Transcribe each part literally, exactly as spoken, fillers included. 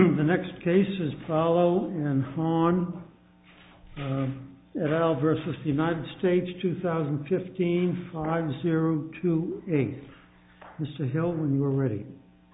The next case is Barlow and Hahn uh, et al. Versus the United States, twenty fifteen, five zero two eight. Mister Hill, when you are ready.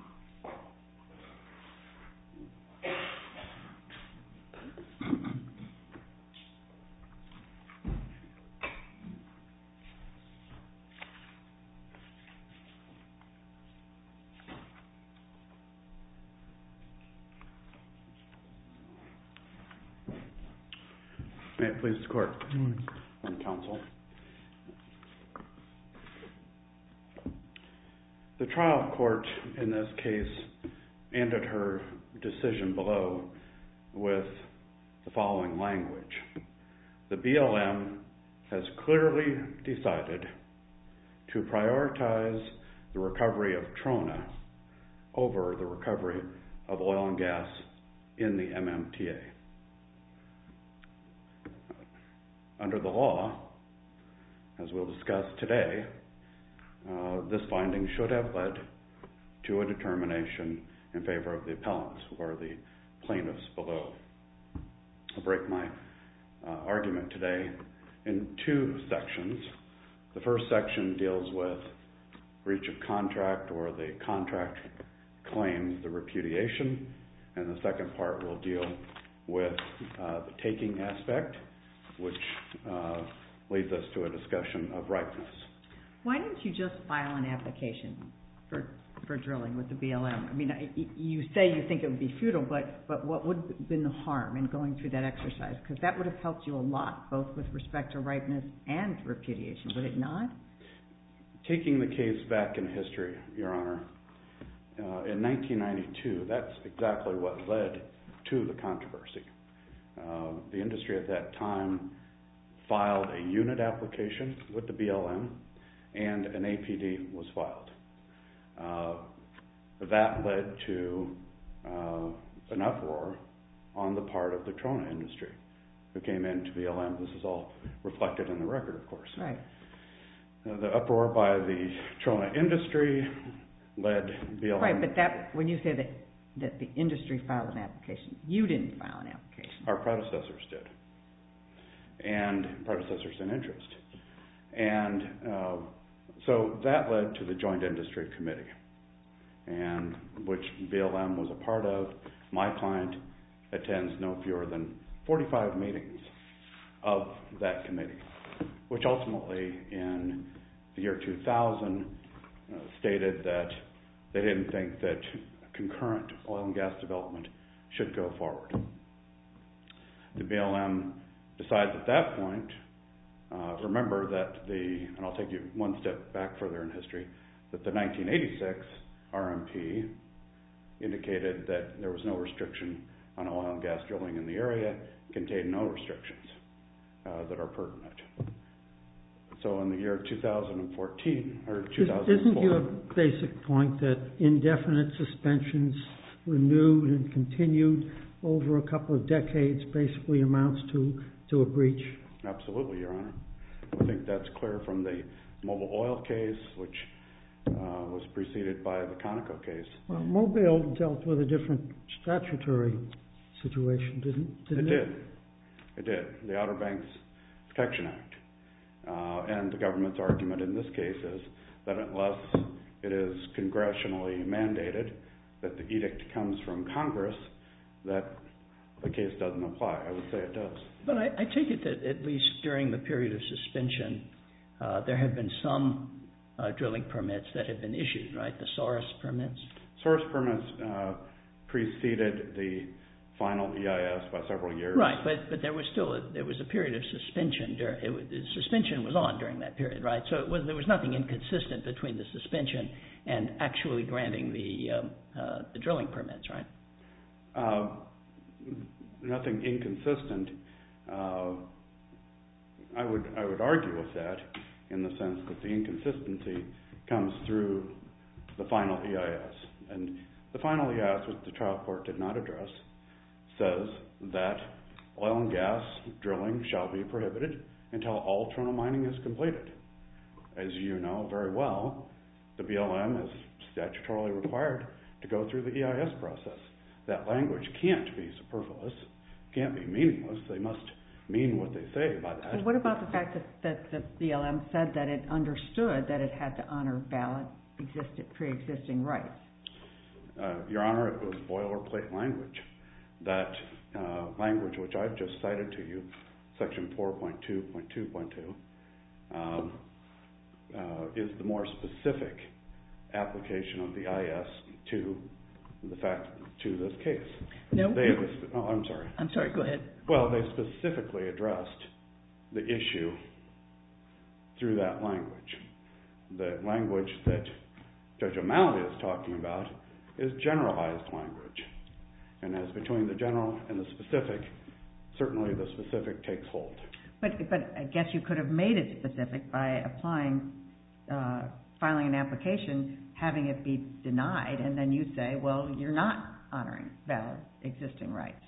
May it please the Court and Counsel. The trial court in this case ended her decision below with the following language. The B L M has clearly decided to prioritize the recovery of trona over the recovery of oil and gas in the M M T A. Under the law, as we'll discuss today, uh, this finding should have led to a determination in favor of the appellants, who are the plaintiffs below. I'll break my uh, argument today in two sections. The first section deals with breach of contract or the contract claims, the repudiation, and the second part will deal with uh, the taking aspect, which uh, leads us to a discussion of ripeness. Why didn't you just file an application for for drilling with the B L M? I mean, you say you think it would be futile, but, but what would have been the harm in going through that exercise? Because that would have helped you a lot, both with respect to ripeness and repudiation, would it not? Taking the case back in history, Your Honor, uh, in nineteen ninety-two, that's exactly what led to the controversy. Uh, the industry at that time filed a unit application with the B L M, and an A P D was filed. Uh, that led to uh, an uproar on the part of the trona industry, who came into B L M. This is all reflected in the record, of course. Right. Uh, the uproar by the trona industry led B L M. Right, but that when you say that that the industry filed an application, you didn't file an application. Our predecessors did, and predecessors in interest. And uh, so that led to the Joint Industry Committee, and which B L M was a part of. My client attends no fewer than forty-five meetings of that committee, which ultimately in the year two thousand uh, stated that they didn't think that concurrent oil and gas development should go forward. The B L M decides at that point, uh, remember that the, and I'll take you one step back further in history, that the nineteen eighty-six R M P indicated that there was no restriction on oil and gas drilling in the area, contained no restrictions uh, that are pertinent. So in the year two thousand fourteen, or two thousand four... Isn't your basic point that indefinite suspensions renewed and continued over a couple of decades basically amounts to, to a breach? Absolutely, Your Honor. I think that's clear from the Mobile Oil case, which uh, was preceded by the Conoco case. Well, Mobile dealt with a different statutory situation, didn't, didn't it? It did. It did. The Outer Banks Protection Act. Uh, and the government's argument in this case is that unless it is congressionally mandated that the edict comes from Congress, that the case doesn't apply. I would say it does. But I, I take it that at least during the period of suspension, uh, there have been some uh, drilling permits that have been issued, right? The Soros permits? Soros permits uh, preceded the final E I S by several years. Right, but but there was still a, there was a period of suspension. During, it was, the suspension was on during that period, right? So it was there was nothing inconsistent between the suspension and actually granting the um, uh, the drilling permits, right? Uh, nothing inconsistent. Uh, I would I would argue with that in the sense that the inconsistency comes through the final E I S, and the final E I S, which the trial court did not address, says that oil and gas drilling shall be prohibited until all trona mining is completed. As you know very well, the B L M is statutorily required to go through the E I S process. that language can't be superfluous, can't be meaningless. They must mean what they say by that. Well, what about the fact that, that the B L M said that it understood that it had to honor valid existed, pre-existing rights? Uh, Your Honor, it was boilerplate language. That uh, language which I've just cited to you, section four point two point two point two, um, uh, is the more specific application of the I S to the fact to this case. No. They have, oh, I'm sorry. I'm sorry, go ahead. Well, they specifically addressed the issue through that language. The language that Judge O'Malley is talking about is generalized language. And as between the general and the specific, certainly the specific takes hold. But but I guess you could have made it specific by applying, uh, filing an application, having it be denied, and then you say, well, you're not honoring valid existing rights.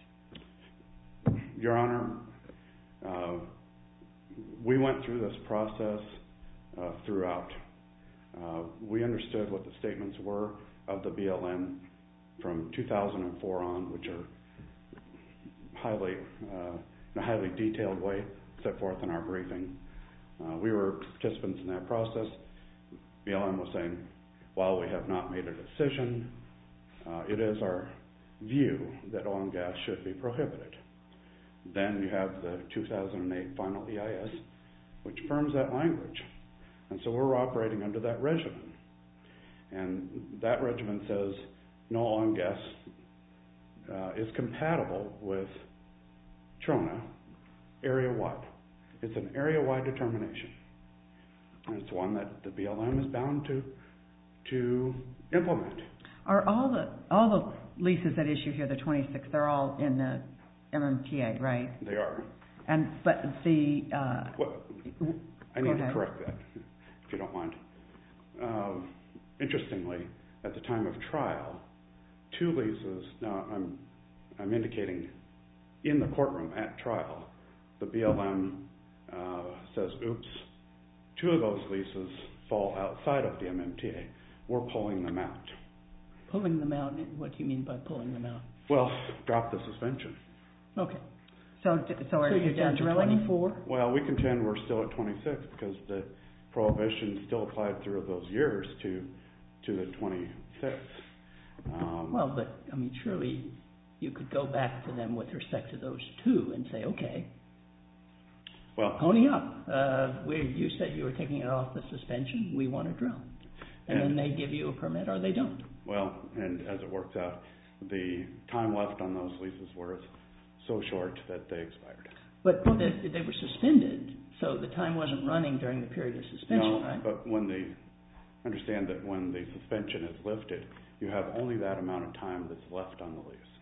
Your Honor, uh, we went through this process uh, throughout. Uh, we understood what the statements were of the B L M from two thousand four on, which are highly, uh, in a highly detailed way set forth in our briefing. Uh, we were participants in that process. B L M was saying, while we have not made a decision, uh, it is our view that oil and gas should be prohibited. Then you have the two thousand eight final E I S, which affirms that language. And so we're operating under that regimen. And that regimen says no oil and gas uh, is compatible with TRONA area-wide. It's an area-wide determination. And it's one that the B L M is bound to to implement. Are all the all the leases at issue here, the twenty-six, they're all in the M M T A, right? They are. And but the uh, Well, I need Go to ahead. correct that, if you don't mind. Um, interestingly, at the time of trial, two leases. Now, I'm I'm indicating in the courtroom at trial, the B L M uh, says, "Oops, two of those leases fall outside of the M M T A. We're pulling them out." Pulling them out, what do you mean by pulling them out? Well, drop the suspension. Okay. so so are So you you're down to drilling? twenty-four? Well, we contend we're still at twenty-six because the prohibition still applied through those years to to the twenty-six. Um, Well, but, I mean, surely you could go back to them with respect to those two and say, okay, well, pony up. Uh, we, you said you were taking it off the suspension. We want to drill. And, And- then they give you a permit or they don't. well, and as it works out, the time left on those leases was so short that they expired. But they, they were suspended, so the time wasn't running during the period of suspension, No, right? but when they understand that when the suspension is lifted, you have only that amount of time that's left on the lease.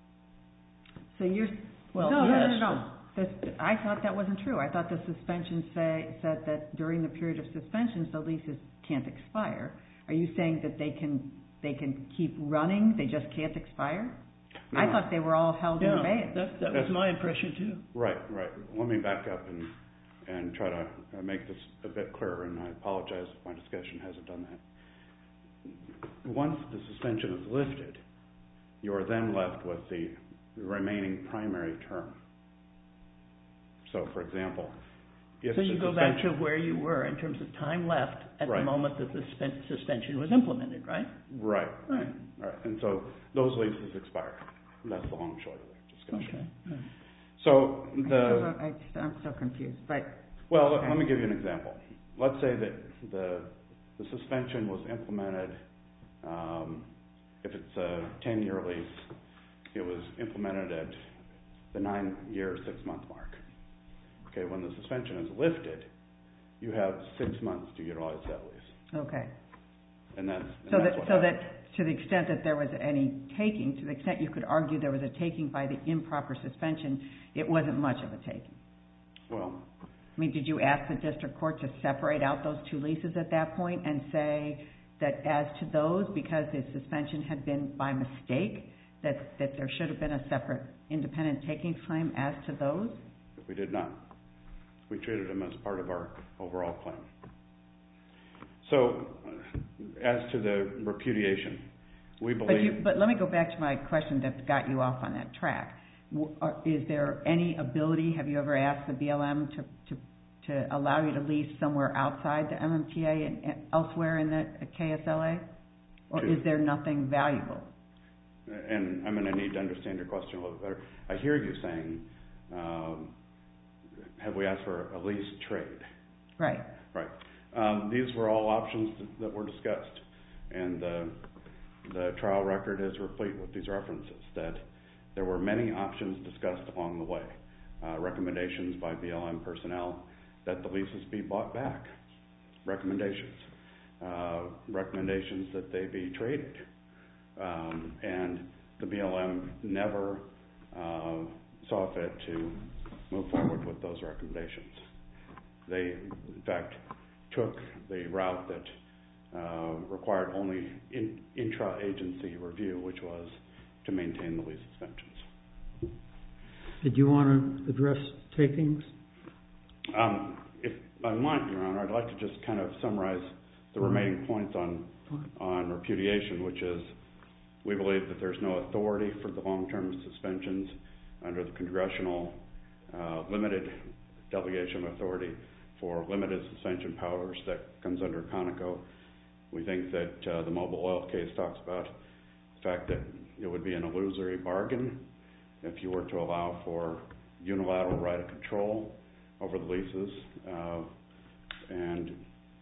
So you're Well, no, yes, no, no, no. This, I thought that wasn't true. I thought the suspension say said that during the period of suspensions, the leases can't expire. Are you saying that they can they can keep running? They just can't expire? No. I thought they were all held in Yeah, abeyance. that, that was That's- my impression too. Right, right. Let me back up and and try to uh, make this a bit clearer, and I apologize if my discussion hasn't done that. Once the suspension is lifted, you are then left with the remaining primary term. So, for example, if So the you go back to suspension- where you were in terms of time left at Right. the moment that the suspen- suspension was implemented, right? Right, Right. right. And so those leases expire. That's the long and short of the discussion. Okay. Right. So I still the don't- I just, I'm still confused. But well, let, Okay. let me give you an example. Let's say that the the suspension was implemented. Um, if it's a ten-year lease, it was implemented at the nine-year, six-month mark. Okay, when the suspension is lifted, you have six months to utilize that lease, okay. and that's and So that's that what so happened. that to the extent that there was any taking, to the extent you could argue there was a taking by the improper suspension, it wasn't much of a taking. Well, I mean, did you ask the district court to separate out those two leases at that point and say that as to those, because the suspension had been by mistake, that, that there should have been a separate independent takings claim as to those? we did not. We treated them as part of our overall claim. So, uh, as to the repudiation, we believe... But, you, but let me go back to my question that got you off on that track. W- are, is there any ability, have you ever asked the B L M to, to, to allow you to lease somewhere outside the M M T A and, and elsewhere in the K S L A? Or to, is there nothing valuable? And I'm going to need to understand your question a little bit better. I hear you saying, um, have we asked for a lease trade? Right. Right. Um, these were all options that, that were discussed, and the, the trial record is replete with these references, that there were many options discussed along the way. Uh, recommendations by B L M personnel that the leases be bought back. Recommendations. Uh, recommendations that they be traded. Um, and the B L M never uh, saw fit to move forward with those recommendations. They, in fact, took the route that uh, required only in, intra-agency review, which was to maintain the lease suspensions. Did you want to address takings? Um, if I might, Your Honor, I'd like to just kind of summarize the remaining points on on repudiation, which is we believe that there's no authority for the long-term suspensions under the congressional uh, limited delegation of authority for limited suspension powers that comes under Conoco. We think that uh, the Mobil Oil case talks about the fact that it would be an illusory bargain if you were to allow for unilateral right of control over the leases. Uh, and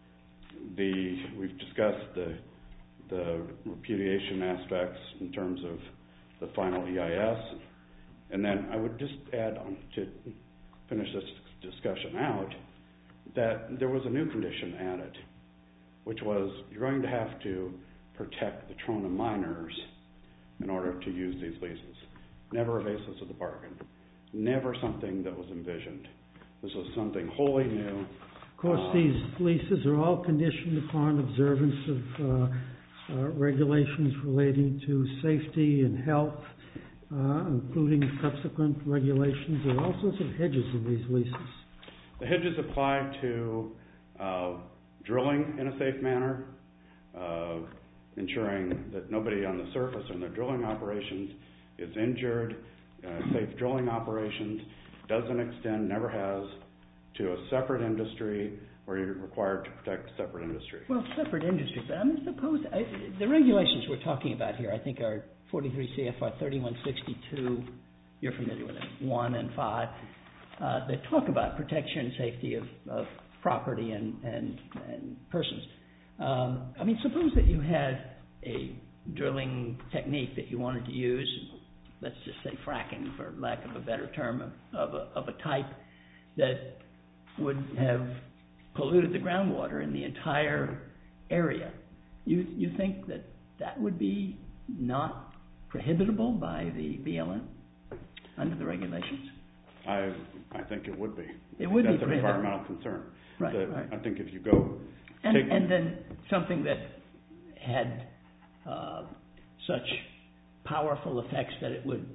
the we've discussed the the repudiation aspects in terms of the final E I S. And then I would just add on to finish this discussion out that there was a new condition added, which was you're going to have to protect the Trona miners in order to use these leases. Never a basis of the bargain. Never something that was envisioned. This was something wholly new. Of course, uh, these leases are all conditioned upon observance of uh, uh, regulations relating to safety and health, uh, including subsequent regulations. There are all sorts of hedges in these leases. The hedges apply to uh, drilling in a safe manner, uh, ensuring that nobody on the surface in their drilling operations is injured. Uh, safe drilling operations doesn't extend, never has, to a separate industry where you're required to protect a separate industry. Well, separate industry, but I mean, suppose I, the regulations we're talking about here, I think, are forty-three C F R thirty-one sixty-two. You're familiar with it, one and five. Uh, they talk about protection and safety of, of property and, and, and persons. Um, I mean, suppose that you had a drilling technique that you wanted to use, let's just say fracking, for lack of a better term, of, of, a, of a type that would have polluted the groundwater in the entire area. You, you think that that would be not prohibitable by the B L M under the regulations? I I think it would be. It would That's be an environmental concern. Right, that right. I think if you go... And, take, and then something that had uh, such powerful effects that it would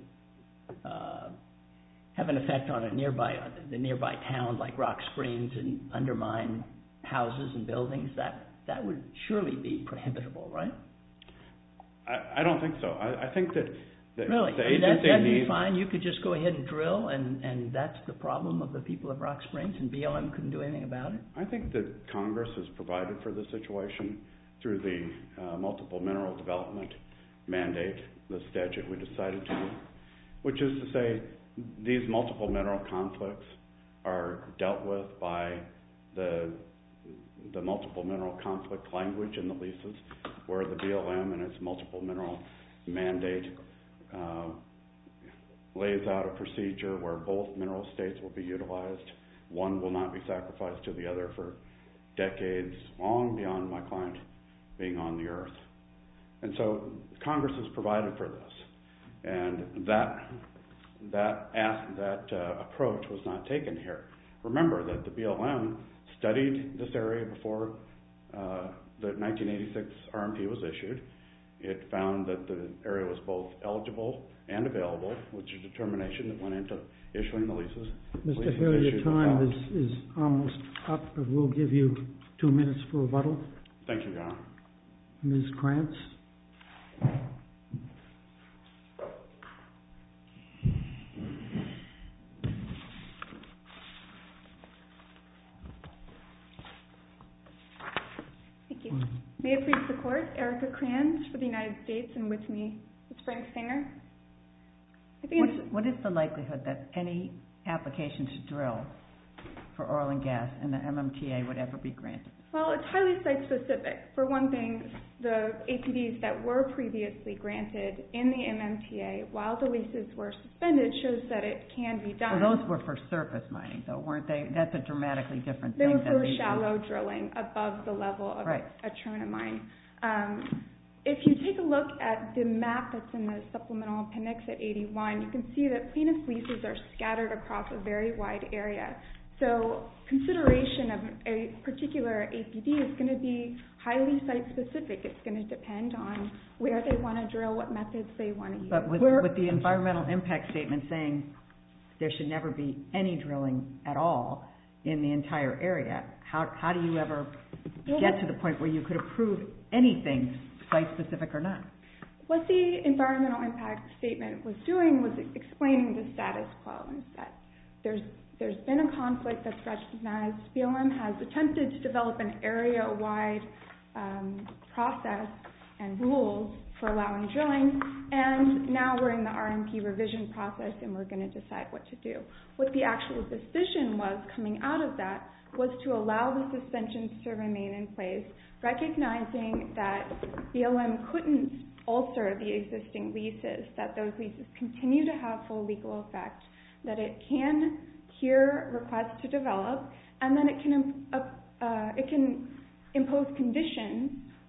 uh, have an effect on a nearby, the nearby town like Rock Springs and undermine houses and buildings, that, that would surely be prohibitable, right? I, I don't think so. I, I think that the, really? the I mean, agency that, that'd needs... be fine. You could just go ahead and drill, and, and that's the problem of the people of Rock Springs, and B L M couldn't do anything about it? I think that Congress has provided for this situation through the uh, multiple mineral development mandate, the statute we decided to do, which is to say these multiple mineral conflicts are dealt with by the the multiple mineral conflict language in the leases, where the B L M and its multiple mineral mandate uh, lays out a procedure where both mineral states will be utilized. One will not be sacrificed to the other for decades, long beyond my client being on the earth. And so Congress has provided for this. And that that that uh, approach was not taken here. Remember that the B L M studied this area before uh, the nineteen eighty-six R M P was issued. It found that the area was both eligible and available, which is a determination that went into issuing the leases. Mister Leases Hill, your issued time without- is, is almost up, but we'll give you two minutes for rebuttal. Thank you, Your Honor. Miz Krantz? Thank you. May it please the Court, Erica Kranz for the United States, and with me is Frank Singer. I think what, what is the likelihood that any application to drill for oil and gas in the M M T A would ever be granted? Well, it's highly site-specific. For one thing, the A P Ds that were previously granted in the M M T A while the leases were suspended shows that it can be done. Well, those were for surface mining, though, weren't they? That's a dramatically different they thing. They were for than shallow the, drilling above the level of right. a, a trona mine. Um, if you take a look at the map that's in the supplemental appendix at eighty-one, you can see that plaintiff's leases are scattered across a very wide area. So consideration of a particular A P D is going to be highly site-specific. It's going to depend on where they want to drill, what methods they want to use. But with, with the environmental impact statement saying there should never be any drilling at all in the entire area, how, how do you ever get to the point where you could approve anything, site-specific or not? What the environmental impact statement was doing was explaining the status quo, and that there's There's been a conflict that's recognized. B L M has attempted to develop an area-wide um, process and rules for allowing drilling, and now we're in the R M P revision process and we're going to decide what to do. What the actual decision was coming out of that was to allow the suspensions to remain in place, recognizing that B L M couldn't alter the existing leases, that those leases continue to have full legal effect, that it can hear requests to develop, and then it can uh, uh, it can impose conditions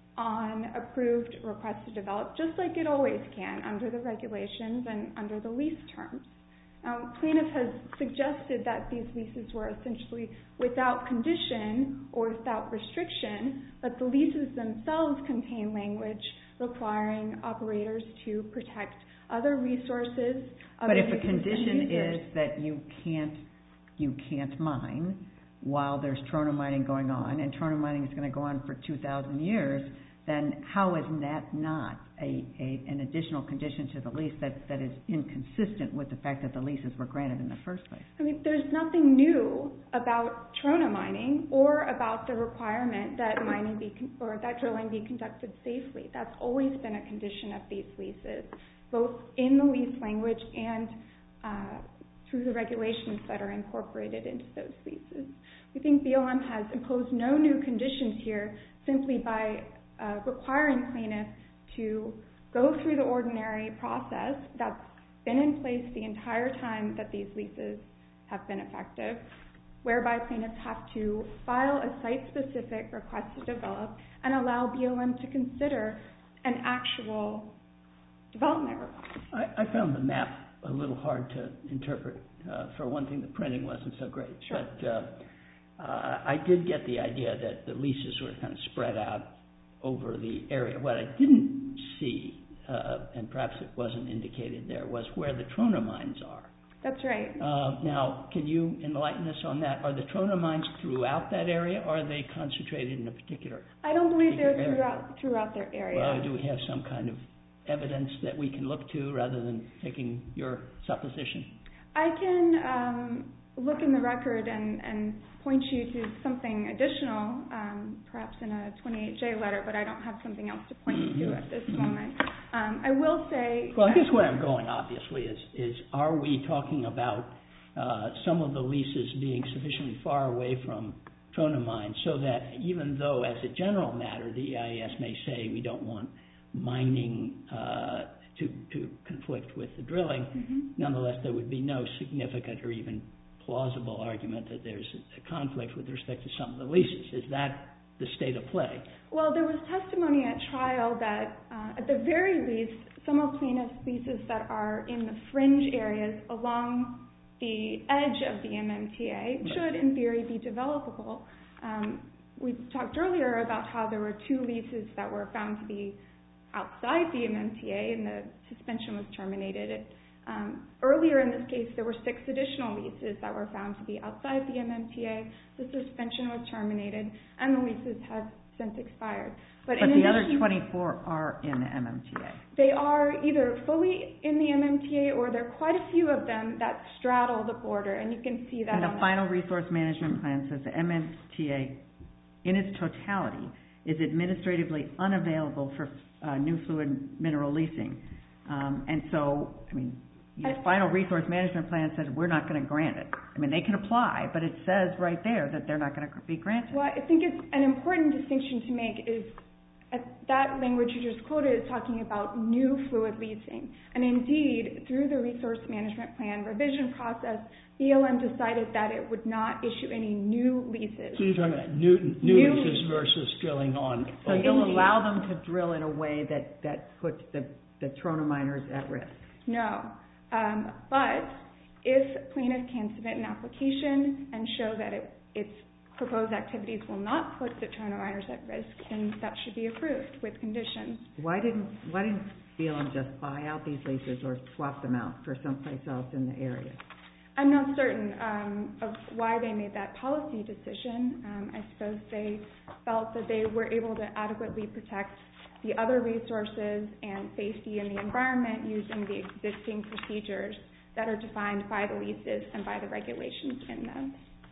on approved requests to develop, just like it always can under the regulations and under the lease terms. Um, plaintiff has suggested that these leases were essentially without condition or without restriction, but the leases themselves contain language requiring operators to protect other resources. Other but if a condition is that you can't you can't mine while there's trona mining going on, and trona mining is going to go on for two thousand years, then how is that not a, a an additional condition to the lease that, that is inconsistent with the fact that the leases were granted in the first place? I mean, there's nothing new about trona mining or about the requirement that mining be con- or that drilling be conducted safely. That's always been a condition of these leases, both in the lease language and uh, through the regulations that are incorporated into those leases. We think B L M has imposed no new conditions here simply by uh, requiring plaintiffs to go through the ordinary process that's been in place the entire time that these leases have been effective, whereby plaintiffs have to file a site-specific request to develop and allow B L M to consider an actual development request. I, I found the map a little hard to interpret. Uh, for one thing, the printing wasn't so great. Sure. But uh, uh, I did get the idea that the leases were kind of spread out over the area. What I didn't see, uh, and perhaps it wasn't indicated there, was where the trona mines are. That's right. Uh, now, can you enlighten us on that? Are the trona mines throughout that area, or are they concentrated in a particular I don't believe they're area? throughout, throughout their area. Well, do we have some kind of evidence that we can look to rather than taking your supposition? I can um, look in the record and, and point you to something additional, um, perhaps in a twenty-eight J letter, but I don't have something else to point you to at this moment. Um, I will say... Well, I guess where I'm going, obviously, is, is are we talking about uh, some of the leases being sufficiently far away from trona mines so that even though, as a general matter, the E I S may say we don't want mining uh, to, to conflict with the drilling, mm-hmm. nonetheless there would be no significant or even plausible argument that there's a conflict with respect to some of the leases. Is that the state of play? Well, there was testimony at trial that, uh, at the very least, some of plaintiffs' leases that are in the fringe areas along the edge of the M M T A right. should, in theory, be developable. Um, we talked earlier about how there were two leases that were found to be outside the M M T A and the suspension was terminated. It, um, earlier in this case, there were six additional leases that were found to be outside the M M T A. The suspension was terminated, and the leases have since expired. But, but in the addition, other twenty-four are in the M M T A. They are either fully in the M M T A or there are quite a few of them that straddle the border, and you can see that. And the on final resource management plan says the M M T A, in its totality, is administratively unavailable for uh, new fluid mineral leasing. Um, and so, I mean, the final resource management plan says we're not going to grant it. I mean, they can apply, but it says right there that they're not going to be granted. Well, I think it's an important distinction to make is that language you just quoted is talking about new fluid leasing. And indeed, through the resource management plan revision process, B L M decided that it would not issue any new leases. So you're talking about new, new, New leases leases. versus drilling on. So old. you'll allow them to drill in a way that, that puts the, the Trona miners at risk? No. Um, but if plaintiff can submit an application and show that it, its proposed activities will not put the Trona miners at risk, then that should be approved with conditions. Why didn't why didn't B L M just buy out these leases or swap them out for someplace else in the area? I'm not certain um, of why they made that policy decision. Um, I suppose they felt that they were able to adequately protect the other resources and safety in the environment using the existing procedures that are defined by the leases and by the regulations in them.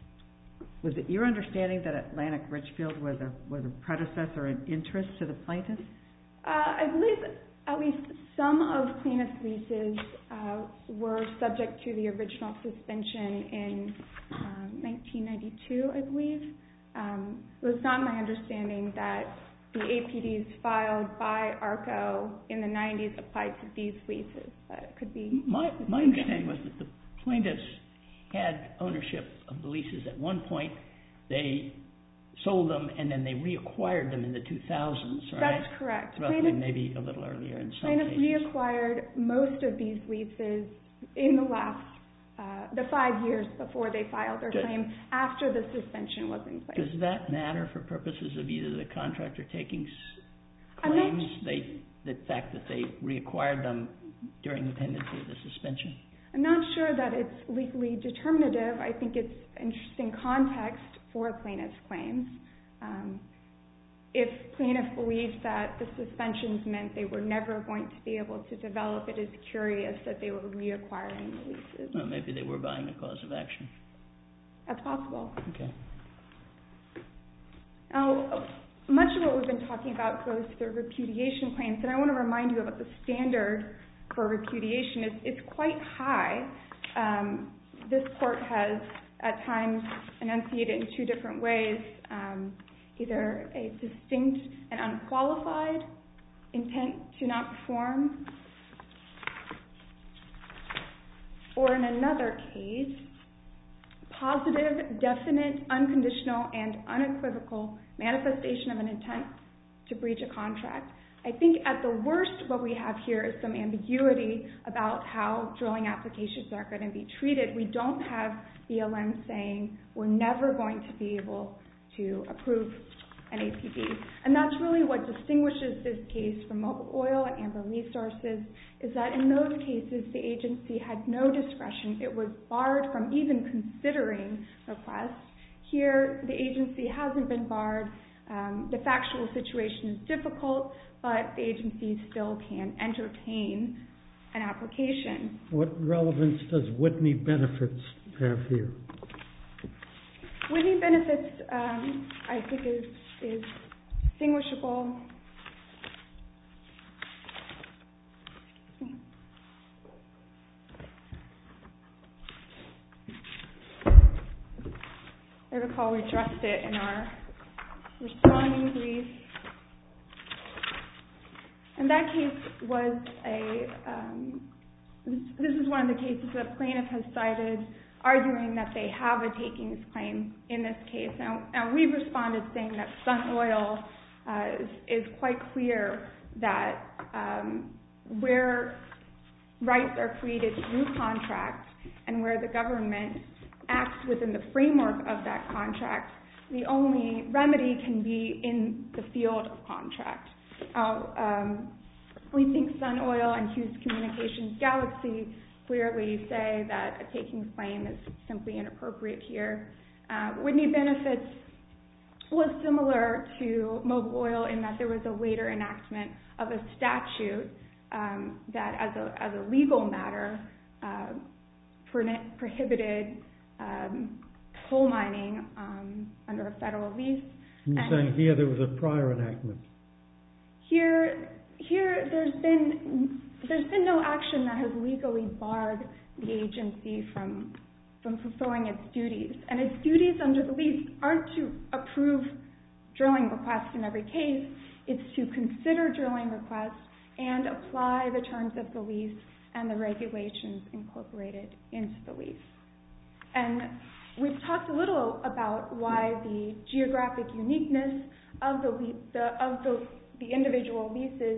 Was it your understanding that Atlantic Richfield was a was a predecessor in interest to the plaintiffs? Uh, I believe at least some of plaintiff's leases uh, were subject to the original suspension in um, nineteen ninety-two, I believe. Um, it was not my understanding that the A P Ds filed by ARCO in the nineties applied to these leases. Uh, it could be. My, my understanding was that the plaintiffs had ownership of the leases at one point. They sold them and then they reacquired them in the two thousands, right? That's correct. Roughly, Plaintiff, maybe a little earlier in some plaintiff cases. reacquired most of these leases in the last, uh, the five years before they filed their Does, claim after the suspension was in place. Does that matter for purposes of either the contractor taking I'm not- claims, they, the fact that they reacquired them during the pendency of the suspension? I'm not sure that it's legally determinative. I think it's interesting context for plaintiff's claims. Um, if plaintiff believes that the suspensions meant they were never going to be able to develop, it is curious that they were reacquiring the leases. Well, maybe they were buying a cause of action. That's possible. Okay. Now, much of what we've been talking about goes to the repudiation claims, and I want to remind you about the standard for repudiation. It's, it's quite high. Um, this court has at times enunciated in two different ways, um, either a distinct and unqualified intent to not perform, or in another case, positive, definite, unconditional, and unequivocal manifestation of an intent to breach a contract. I think at the worst what we have here is some ambiguity about how drilling applications are going to be treated. We don't have B L M saying we're never going to be able to approve an A P D. And that's really what distinguishes this case from Mobil Oil and Amber Resources, is that in those cases the agency had no discretion. It was barred from even considering requests. Here the agency hasn't been barred. Um, the factual situation is difficult, but the agency still can entertain an application. What relevance does Whitney Benefits have here? Whitney Benefits, um, I think, is, is distinguishable. I recall we addressed it in our responding brief. And that case was a, um, this is one of the cases that plaintiff has cited, arguing that they have a takings claim in this case. Now, now we've responded saying that Sun Oil uh, is, is quite clear that um, where rights are created through contract and where the government acts within the framework of that contract, the only remedy can be in the field of contract. Uh, um, we think Sun Oil and Hughes Communications Galaxy clearly say that a takings claim is simply inappropriate here. Uh, Whitney Benefits was similar to Mobil Oil in that there was a later enactment of a statute um, that, as a as a legal matter, uh, prohibited um, coal mining um, under a federal lease. You're and saying here there was a prior enactment. Here, here, there's been there's been no action that has legally barred the agency from from fulfilling its duties, and its duties under the lease aren't to approve drilling requests in every case. It's to consider drilling requests and apply the terms of the lease and the regulations incorporated into the lease. And we've talked a little about why the geographic uniqueness of the, the of the the individual leases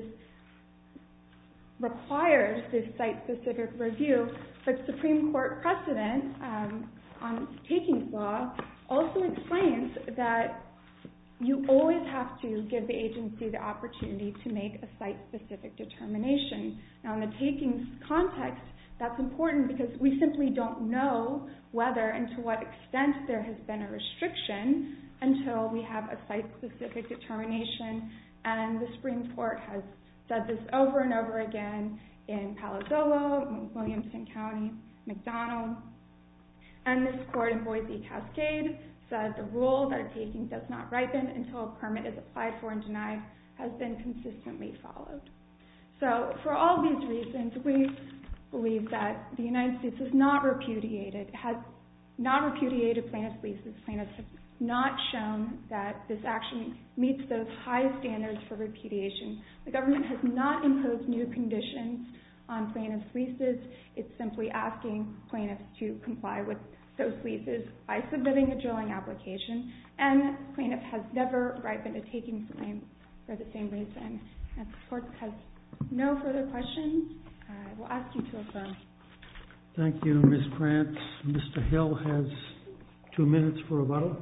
requires this site-specific review, but Supreme Court precedent um, on takings law also explains that you always have to give the agency the opportunity to make a site-specific determination. Now, in the takings context, that's important because we simply don't know whether and to what extent there has been a restriction until we have a site-specific determination. And the Supreme Court has said this over and over again in Palazzolo, Williamson County, McDonald. And this court in Boise Cascade said the rule that a taking does not ripen until a permit is applied for and denied has been consistently followed. So for all these reasons, we believe that the United States has not repudiated, has not repudiated plaintiff's leases. Plaintiffs have not shown that this action meets those high standards for repudiation. The government has not imposed new conditions on plaintiff's leases. It's simply asking plaintiffs to comply with those leases by submitting a drilling application, and plaintiff has never ripened a takings claim for the same reason. If the court has no further questions, I will ask you to affirm. Thank you, Miz Krantz. Mister Hill has two minutes for rebuttal.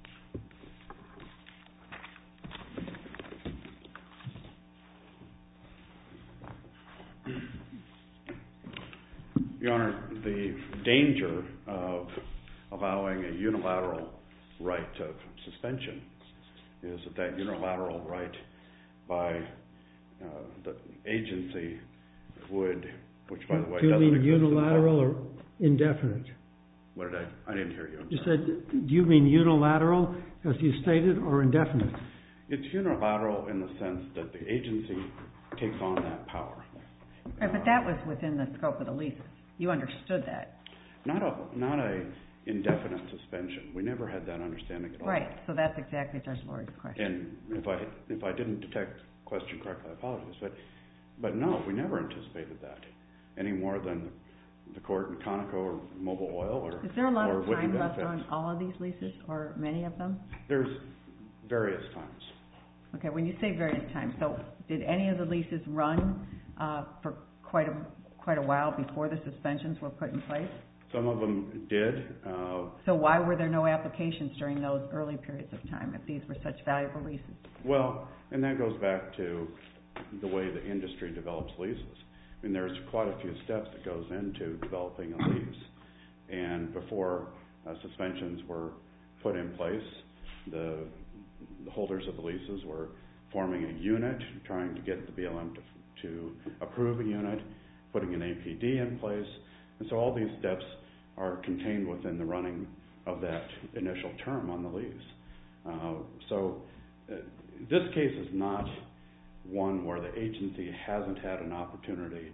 Your Honor, the danger of allowing a unilateral right of suspension is that that unilateral right by uh, the agency would, which by the way do you doesn't mean exist unilateral in or indefinite? What did I? I didn't hear you. I'm You sorry. said, do you mean unilateral, as you stated, or indefinite? It's unilateral in the sense that the agency takes on that power. Right, but that was within the scope of the leases. You understood that. Not a not a indefinite suspension. We never had that understanding at all. Right, so that's exactly Judge Lurie's question. And if I if I didn't detect the question correctly, I apologize. But but no, we never anticipated that any more than the court in Conoco or Mobil Oil or Is there a lot or of Whitney time left Benefits. on all of these leases, or many of them? There's various times. Okay, when you say various times, so did any of the leases run uh, for quite a quite a while before the suspensions were put in place? Some of them did. Uh, So why were there no applications during those early periods of time if these were such valuable leases? well, and that goes back to the way the industry develops leases. I mean, there's quite a few steps that goes into developing a lease. And before uh, suspensions were put in place, the, the holders of the leases were forming a unit, trying to get the B L M to, to approve a unit, putting an A P D in place. And so all these steps are contained within the running of that initial term on the lease. Uh, so uh, this case is not one where the agency hasn't had an opportunity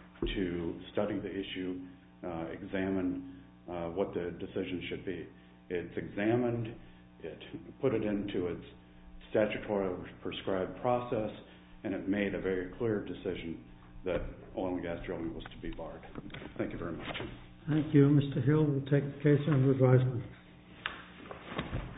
to study the issue, uh, examine uh, what the decision should be. It's examined, it put it into its statutory prescribed process, and it made a very clear decision that oil and gas drilling was to be barred. Thank you very much. Thank you, Mister Hill. We'll take the case under advisement.